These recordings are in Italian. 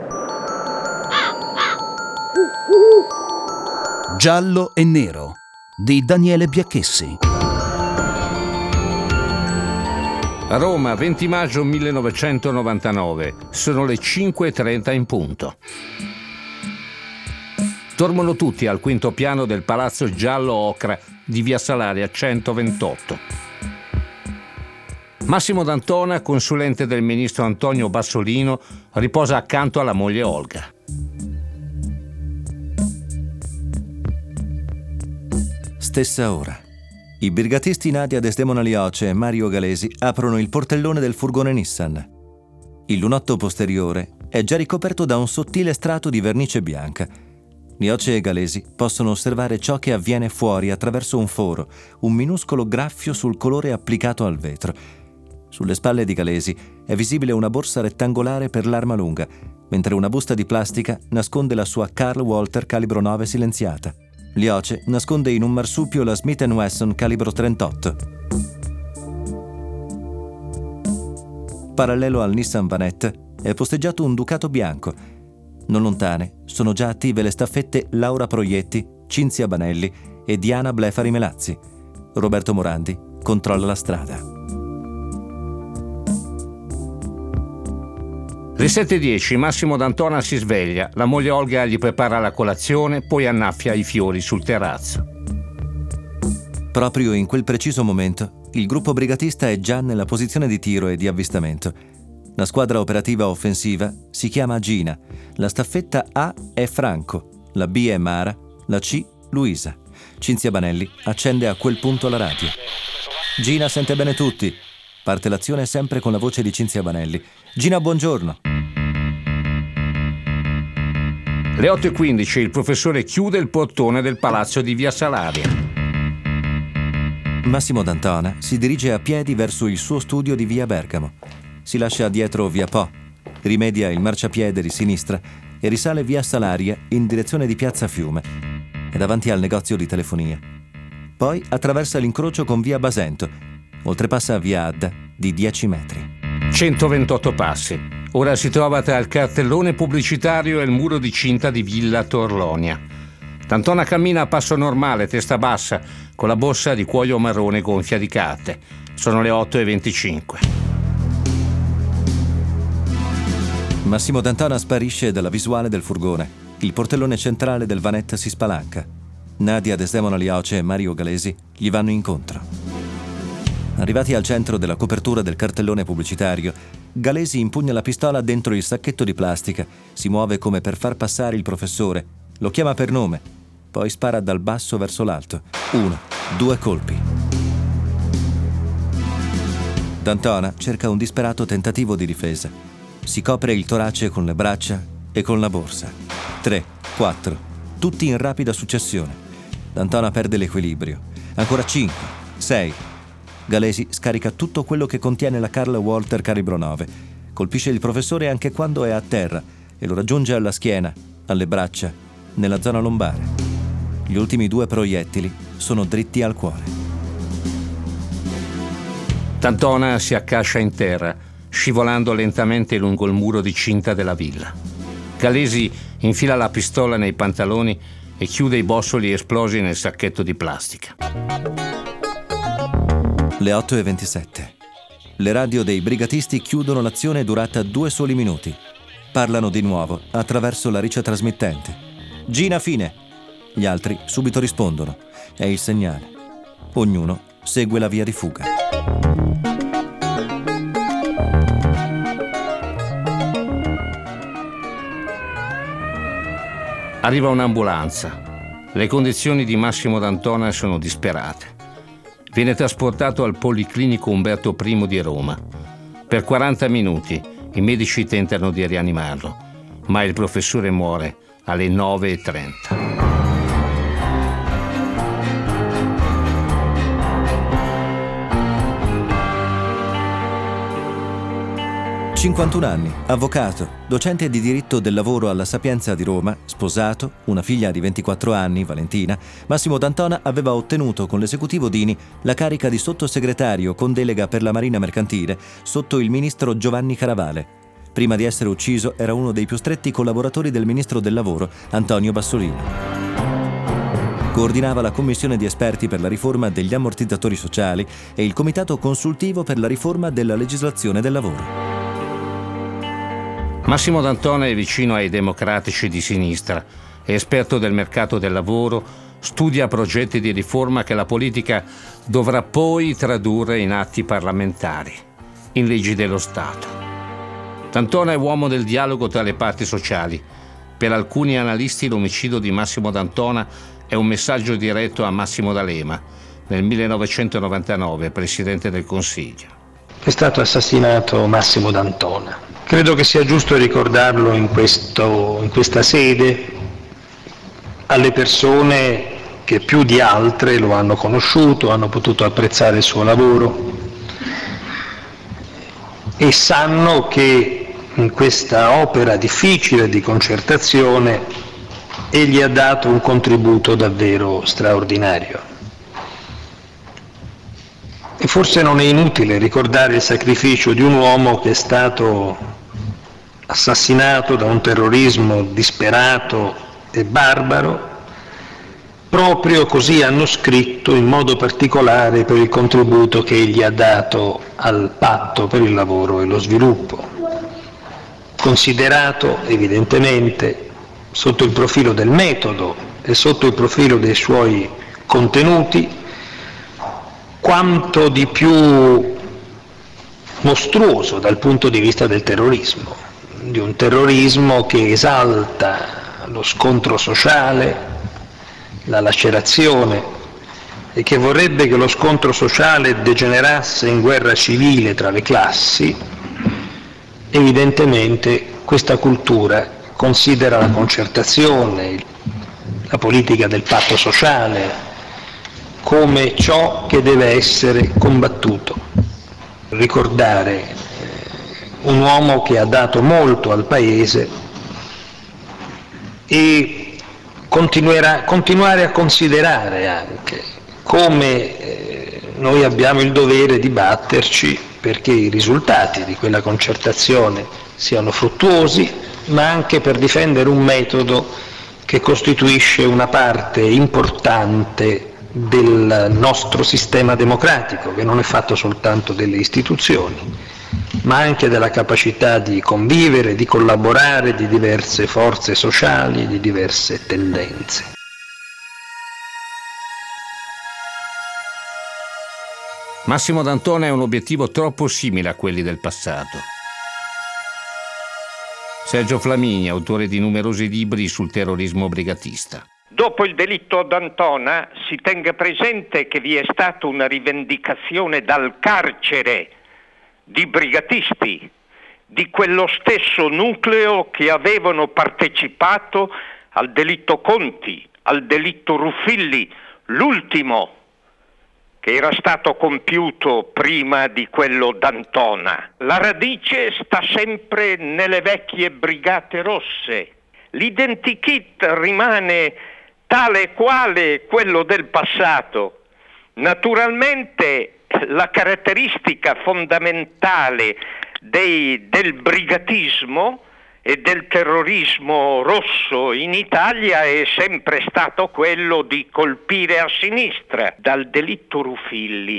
Giallo e nero di Daniele Biacchessi. Roma, 20 maggio 1999. Sono le 5:30 in punto. Dormono tutti al quinto piano del palazzo giallo ocra di via Salaria 128. Massimo D'Antona, consulente del ministro Antonio Bassolino, riposa accanto alla moglie Olga. Stessa ora. I brigatisti Nadia Desdemona Lioce e Mario Galesi aprono il portellone del furgone Nissan. Il lunotto posteriore è già ricoperto da un sottile strato di vernice bianca. Lioce e Galesi possono osservare ciò che avviene fuori attraverso un foro, un minuscolo graffio sul colore applicato al vetro. Sulle spalle di Galesi è visibile una borsa rettangolare per l'arma lunga, mentre una busta di plastica nasconde la sua Karl Walter calibro 9 silenziata. Lioce nasconde in un marsupio la Smith & Wesson calibro 38. Parallelo al Nissan Vanette è posteggiato un Ducato bianco. Non lontane sono già attive le staffette Laura Proietti, Cinzia Banelli e Diana Blefari Melazzi. Roberto Morandi controlla la strada. Le 7:10, Massimo D'Antona si sveglia, la moglie Olga gli prepara la colazione, poi annaffia i fiori sul terrazzo. Proprio in quel preciso momento, il gruppo brigatista è già nella posizione di tiro e di avvistamento. La squadra operativa offensiva si chiama Gina, la staffetta A è Franco, la B è Mara, la C Luisa. Cinzia Banelli accende a quel punto la radio. Gina sente bene tutti. Parte l'azione sempre con la voce di Cinzia Banelli. Gina, buongiorno. Le 8:15, il professore chiude il portone del palazzo di via Salaria. Massimo D'Antona si dirige a piedi verso il suo studio di via Bergamo. Si lascia dietro via Po, rimedia il marciapiede di sinistra e risale via Salaria in direzione di piazza Fiume. È davanti al negozio di telefonia. Poi attraversa l'incrocio con via Basento. Oltrepassa via Adda di 10 metri. 128 passi. Ora si trova tra il cartellone pubblicitario e il muro di cinta di Villa Torlonia. D'Antona cammina a passo normale, testa bassa, con la borsa di cuoio marrone gonfia di carte. Sono le 8:25. Massimo D'Antona sparisce dalla visuale del furgone. Il portellone centrale del Vanette si spalanca. Nadia Desdemona Lioce e Mario Galesi gli vanno incontro. Arrivati al centro della copertura del cartellone pubblicitario, Galesi impugna la pistola dentro il sacchetto di plastica, si muove come per far passare il professore, lo chiama per nome, poi spara dal basso verso l'alto. 1, 2 colpi. D'Antona cerca un disperato tentativo di difesa. Si copre il torace con le braccia e con la borsa. 3, 4, tutti in rapida successione. D'Antona perde l'equilibrio. Ancora 5, 6. Galesi scarica tutto quello che contiene la Karl Walter calibro 9. Colpisce il professore anche quando è a terra e lo raggiunge alla schiena, alle braccia, nella zona lombare. Gli ultimi 2 proiettili sono dritti al cuore. D'Antona si accascia in terra, scivolando lentamente lungo il muro di cinta della villa. Galesi infila la pistola nei pantaloni e chiude i bossoli esplosi nel sacchetto di plastica. Le 8:27. Le radio dei brigatisti chiudono l'azione durata 2 soli minuti. Parlano di nuovo attraverso la riccia trasmittente. Gina, fine. Gli altri subito rispondono. È il segnale. Ognuno segue la via di fuga. Arriva un'ambulanza. Le condizioni di Massimo D'Antona sono disperate. Viene trasportato al Policlinico Umberto I di Roma. Per 40 minuti i medici tentano di rianimarlo, ma il professore muore alle 9:30. 51 anni, avvocato, docente di diritto del lavoro alla Sapienza di Roma, sposato, una figlia di 24 anni, Valentina, Massimo D'Antona aveva ottenuto con l'esecutivo Dini la carica di sottosegretario con delega per la Marina Mercantile sotto il ministro Giovanni Caravale. Prima di essere ucciso era uno dei più stretti collaboratori del ministro del lavoro, Antonio Bassolino. Coordinava la commissione di esperti per la riforma degli ammortizzatori sociali e il comitato consultivo per la riforma della legislazione del lavoro. Massimo D'Antona è vicino ai democratici di sinistra, è esperto del mercato del lavoro, studia progetti di riforma che la politica dovrà poi tradurre in atti parlamentari, in leggi dello Stato. D'Antona è uomo del dialogo tra le parti sociali. Per alcuni analisti l'omicidio di Massimo D'Antona è un messaggio diretto a Massimo D'Alema, nel 1999 Presidente del Consiglio. È stato assassinato Massimo D'Antona. Credo che sia giusto ricordarlo in questa sede alle persone che più di altre lo hanno conosciuto, hanno potuto apprezzare il suo lavoro e sanno che in questa opera difficile di concertazione egli ha dato un contributo davvero straordinario. E forse non è inutile ricordare il sacrificio di un uomo che è stato assassinato da un terrorismo disperato e barbaro, proprio così hanno scritto in modo particolare per il contributo che egli ha dato al patto per il lavoro e lo sviluppo, considerato evidentemente sotto il profilo del metodo e sotto il profilo dei suoi contenuti, quanto di più mostruoso dal punto di vista del terrorismo, di un terrorismo che esalta lo scontro sociale, la lacerazione e che vorrebbe che lo scontro sociale degenerasse in guerra civile tra le classi. Evidentemente questa cultura considera la concertazione, la politica del patto sociale come ciò che deve essere combattuto. Ricordare un uomo che ha dato molto al Paese e continuare a considerare anche come noi abbiamo il dovere di batterci perché i risultati di quella concertazione siano fruttuosi, ma anche per difendere un metodo che costituisce una parte importante del nostro sistema democratico, che non è fatto soltanto delle istituzioni, ma anche della capacità di convivere, di collaborare di diverse forze sociali, di diverse tendenze. Massimo D'Antona è un obiettivo troppo simile a quelli del passato. Sergio Flamini, autore di numerosi libri sul terrorismo brigatista. Dopo il delitto D'Antona si tenga presente che vi è stata una rivendicazione dal carcere di brigatisti, di quello stesso nucleo che avevano partecipato al delitto Conti, al delitto Ruffilli, l'ultimo che era stato compiuto prima di quello D'Antona. La radice sta sempre nelle vecchie brigate rosse. L'identikit rimane tale e quale quello del passato. Naturalmente la caratteristica fondamentale del brigatismo e del terrorismo rosso in Italia è sempre stato quello di colpire a sinistra. Dal delitto Ruffilli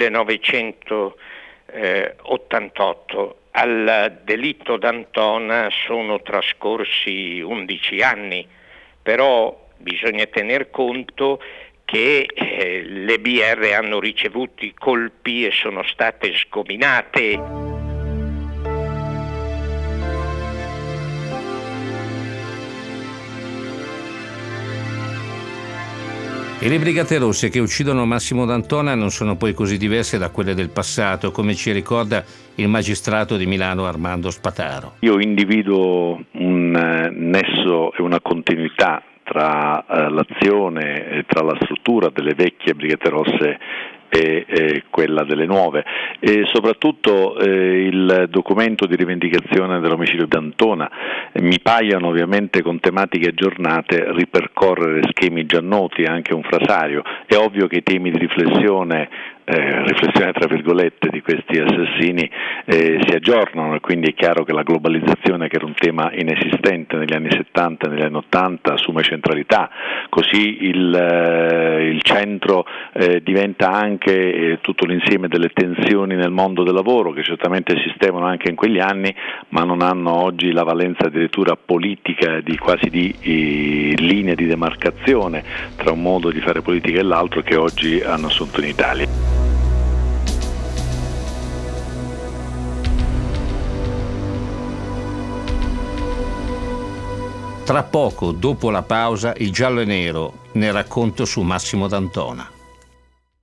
1988 al delitto D'Antona sono trascorsi 11 anni, però bisogna tener conto che le BR hanno ricevuto colpi e sono state sgominate. E le Brigate Rosse che uccidono Massimo D'Antona non sono poi così diverse da quelle del passato, come ci ricorda il magistrato di Milano Armando Spataro. Io individuo un nesso e una continuità tra l'azione e tra la struttura delle vecchie Brigate Rosse e quella delle nuove, e soprattutto il documento di rivendicazione dell'omicidio D'Antona mi paiono ovviamente con tematiche aggiornate ripercorrere schemi già noti, anche un frasario. È ovvio che i temi di riflessione riflessione tra virgolette di questi assassini si aggiornano, e quindi è chiaro che la globalizzazione, che era un tema inesistente negli anni 70 e negli anni 80, assume centralità, così il centro diventa anche tutto l'insieme delle tensioni nel mondo del lavoro, che certamente esistevano anche in quegli anni, ma non hanno oggi la valenza addirittura politica, quasi di linea di demarcazione tra un modo di fare politica e l'altro, che oggi hanno assunto in Italia. Tra poco, dopo la pausa, il giallo e nero, nel racconto su Massimo D'Antona.